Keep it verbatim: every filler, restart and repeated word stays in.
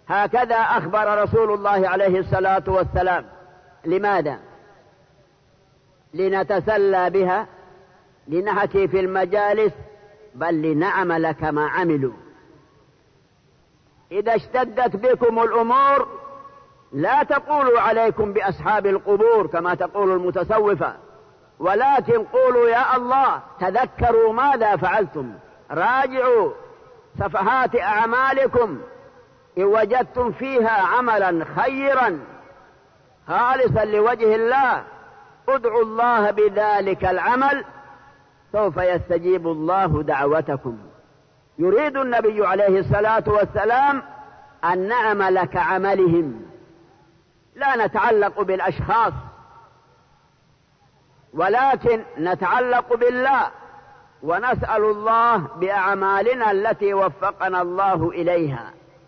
هكذا أخبر رسول الله عليه الصلاة والسلام. لماذا؟ لنتسلى بها، لنحكي في المجالس، بل لنعمل كما عملوا. إذا اشتدت بكم الأمور لا تقولوا عليكم بأصحاب القبور كما تقول المتصوفة، ولكن قولوا يا الله تذكروا ماذا فعلتم، راجعوا صفحات أعمالكم، إن وجدتم فيها عملا خيرا خالصا لوجه الله ادعوا الله بذلك العمل سوف يستجيب الله دعوتكم. يريد النبي عليه الصلاة والسلام أن نعمل كعملهم، لا نتعلق بالأشخاص ولكن نتعلق بالله، ونسأل الله بأعمالنا التي وفقنا الله إليها.